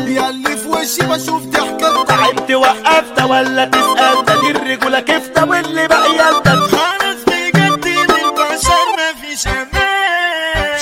ياللي في وشي بشوف ضحكتك. تعبت وقفت ولا تسأل؟ ده دي الرجولة كفتة واللي بقى يلدك. خلاص بجد من بشر مفيش امان.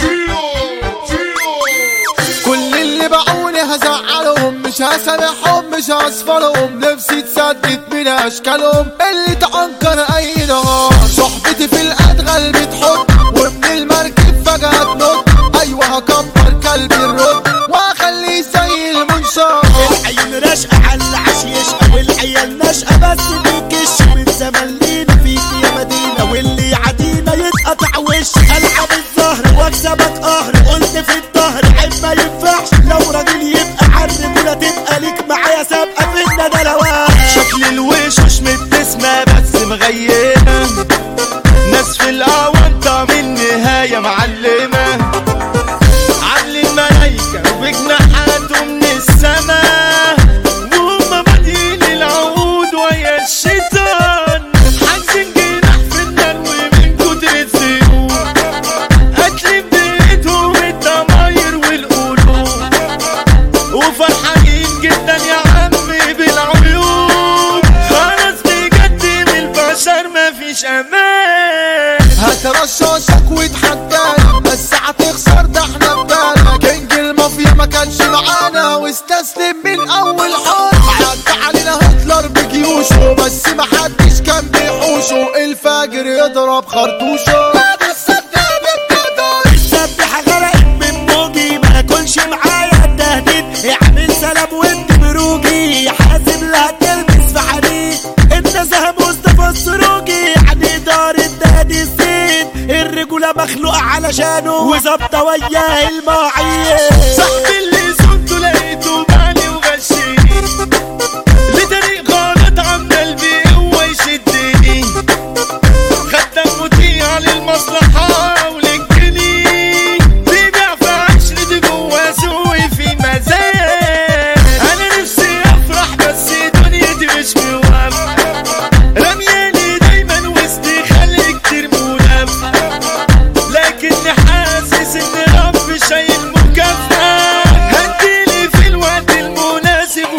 كل اللي باعوني هزعلهم، مش هسامحهم مش هصفرهم. نفسي تسدد من اشكالهم اللي تعنكر اي نهار. صحبتي في الادغال بتحط، ومن المركب فجأة تنط. ايوه هكبر كلبي الرد واخليه زي المنشار. العين رشقة على العش يشقى، والعيال نشقة بس بيكش. من زمان لينا فيك يا مدينة، واللي يعدينا يتقطع وش. العب الظهر واكسبك قهر، قلت في الظهر عيب ما ينفعش. لو راجل يبقى عالرجولة تبقى ليك معايا سابقة في الندلوات. شكل الوشوش مبتسمة بس مغيمة، ناس في الأونطة من نهاية معلمة. عامل الملايكة وبجناحاته من السما، وهم بادئين العود ويا الشيطان. حاجزين جناح في النار ومن كتر الزيوت، قتل بإيدهم الضماير والقلوب. وفرحانين جدا يا عمي بالعيون. خلاص بجد من البشر مفيش امان. هترشاشك وتحدانا بس هتخسر، ده احنا بدانا. كينج المافيا ما كانش معانا واستسلم من اول حرب. عدى علينا هتلر بجيوشه بس ما حدش كان بيحوشه. الفاجر يضرب خرطوشه. السبحة غرقت من موجي، ما اكلش معايا التهديد. اعمل سلام وانت بروجي، حاسب لا تلبس في حديد. النزهة مصطفى السروجي، يعني دار الدهدي الزين. الرجولة مخلوقة علشانه وظابطة وياه المواعيد. صاحبي اللي صنته لقيته معني وغشني، لطريق غلط عمال بقوة يشدني. خدام مطيع للمصلحة وللجني، بيبيع في عشرة جوا سوقي في مزايا. أنا نفسي أفرح بس دنيتي مش موافقة، رمياني دايما وسطي خلي كتير منافقة. لكني حاسس إن ربي شايل مكافأة، هديلي في الوقت المناسب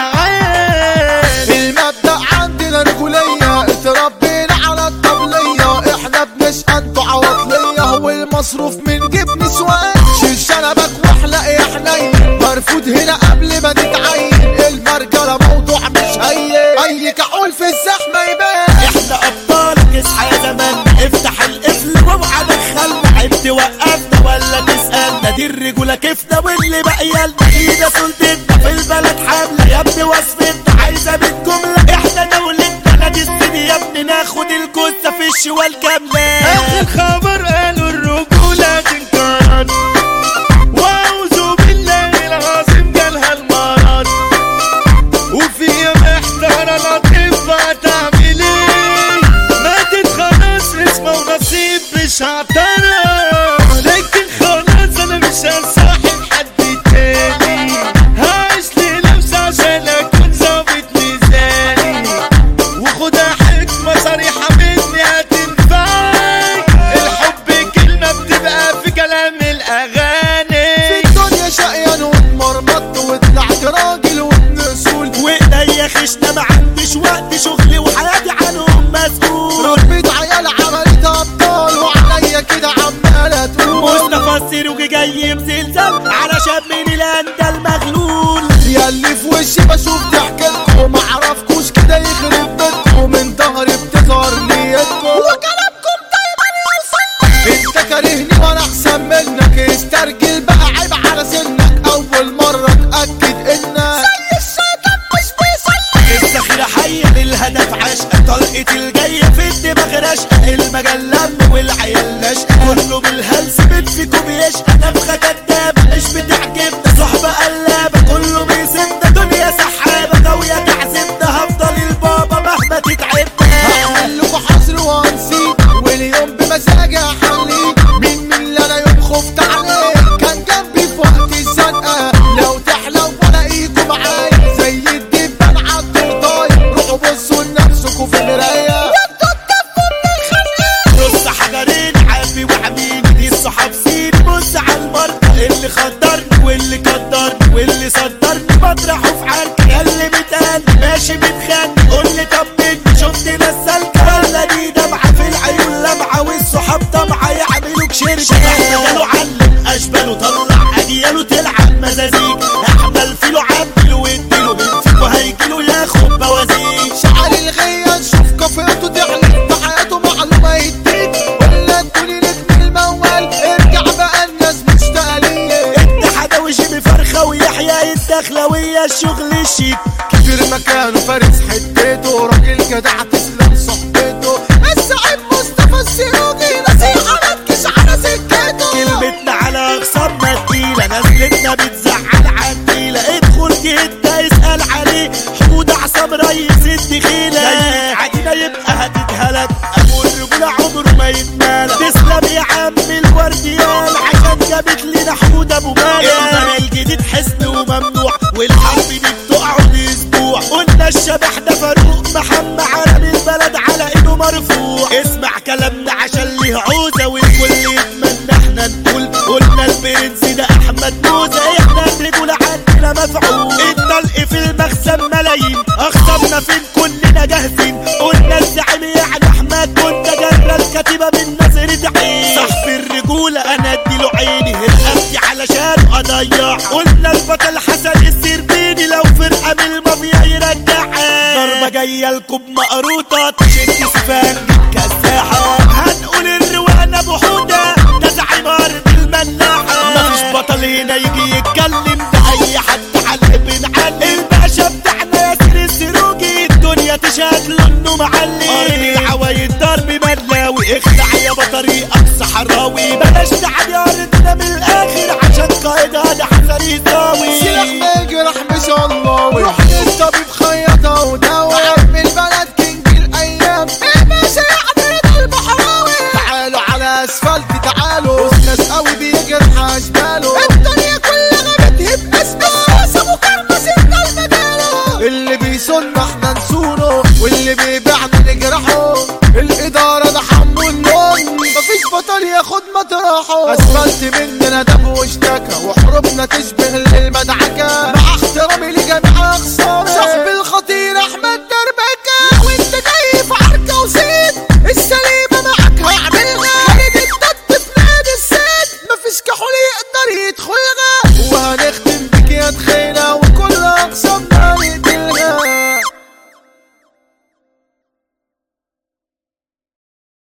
والمعاد. المبدأ عندنا رجولية، اتربينا على الطبلية. احنا بنشقى انتوا عواطلية، والمصروف من جيب نسوان. شيل شنبك واحلق يا حنين، مرفوض هنا قبل ما تتعين. المرجلة موضوع مش هين، اي كحول في الزحمة يبان. احنا ابطالك اصحى يا زمان، افتح القفل واوعى دخلنا. عيب توقفنا ولا تسألنا؟ دي الرجولة كفتة واللي بقى يلنا. ايده سلطتنا في البلد حاملة يا ابني، وصفتنا عايزة بالجملة. احنا دولتنا نادي السيدي يا ابني، ناخد الكوسة في الشوال كاملة. آخر خبر قالوا الرجولة تنكرت، وأعوذ بالله العظيم جالها المرض. وفي يوم احتار الأطباء تعمل ايه؟ ماتت خلاص اسمه ونصيب مش هعترف. لكن خلاص أنا مش هصاحب حد تاني، هعيش لنفسي عشان أكون ظابط ميزاني. وخدها حكمة صريحة مني هتنفعك، الحب كلمة بتبقى في كلام الأغاني. في الدنيا شقيان واتمرمطت وطلعت راجل وابن اصول. وايديا خشنة ما عنديش وقت، شغلي وحياتي عنهم مسؤول. رتبة عيال عملت ابطال وعليا كده عمالة تقول. مصطفى السروجي جاي بزلزال علشان من الأندى المغلول. ياللي في وشي بشوف ضحكتكم، معرفكوش كده يخرب بيتكم. من ظهري بتظهر نيتكم وكلامكم دايما يوصل. انت كارهني وانا احسن منك، استرجل بقى عيب على سنك. اول مرة اتأكد انك زي الشيطان مش بيصلي. الذخيرة حية للهدف عشقة، طلقة الجاية في الدماغ رشقة. المجال لم والعيال نشقة، كله بالهلس بتفيكوا بيشقى. نفخة كدابة مش بتعجبنا، صحبة قلابة كله بيسيبنا. دنيا سحابة غاوية تعذبنا، هفضل البابا مهما تتعبنا. هعمل لكوا حصر وهنسيب، واليوم بمزاجي هحليه. مين اللي انا يوم خفت عليه كان جنبي في وقت الزنقة. لو تحلو والاقيكوا معايا زي الدبان عالضرطاي. روحوا بصوا لنفسكوا في المراية، وانتوا تكفوا من الخنقة. رص حجرين عافي وعمين، دي الصحاب سين. بص على المرضى اجياله تلعب مزازيك. احمل فيلو عبله واديله من فيكو هيجيله ياخد بوازيك. شعر الغية نشوف كفرته تعلن بحياته معلومة يديك، ولا تقولي نجم الموال ارجع بقى الناس مشتاقة ليك. اتحاد وجيمي فرخة ويحيى الدخلوية الشغل الشيك. كبير مكانه فارس حتته، راجل جدع تسلم صحبته. الزعيم مصطفى السروجي نصيحة متكش على سكته. كلمتنا على اخصامنا تقيلة، نزلتنا بتزعل عالتقيلة. ادخل جهتنا اسأل عليه، حمود عصام ريس الدخيلة. عدينا يبقى هتتهلك، ابو الرجولة عمره ما يتمالك. تسلم يا عم الورديان عشان جابت لنا حمود ابو مالك. الزمن الجديد حسن وممنوع، والحرب دي بتقعد اسبوع. قلنا الشبح ده فاروق محمد عالم البلد على ايده مرفوع. اسمع كلامنا عشان ليه عوزة، والكل يتمنى احنا نقول. قلنا البرنس ده احمد موزة، احنا الرجولة عندنا مفعول. الطلق في المخزن ملايين، اخصمنا فين كلنا جاهزين. قلنا الزعيم يعني احمد كنت جرى الكتيبة من نظرة عين. صاحب الرجولة انا اديله عيني، رقبتي علشان اضيع. قلنا البطل حسن السربيني، لو فرقة من المافيا يرجعها. ضربة جاية لكم مقروطة تشد سفان كالساحة. هنقول الروان ابو حودة ده زعيم ارض الملاحة. مفيش بطل هنا يجي يتكلم، ده اي حد على بنعلم. الباشا بتاعنا ياسر السروجي، الدنيا تشهد له انه معلم. ارض العوايد ضرب ملاوي، اخلع يا بطريق اقصى حراوي. بلاش تعدي ارضنا من الاخر، عشان قائدها ده حسن يساوي. سلاح ما يجرح مش الله، روح للطبيب خيطه وداوي. عم البلد كينج الايام، الباشا يعدل البحراوي. تعالوا على اسفلت تعالوا، ناس قوي بيجرح اشباله. الدنيا كلها بتهب اسمه، سابوا كرمس المجاله. اللي بيصن احنا نسونه، واللي بيبيعنا نجرحه. الاداره ده حمو اللون، مفيش بطل ياخد مطرحه. اسفلت مننا دب واشتكى، وحروبنا تشبه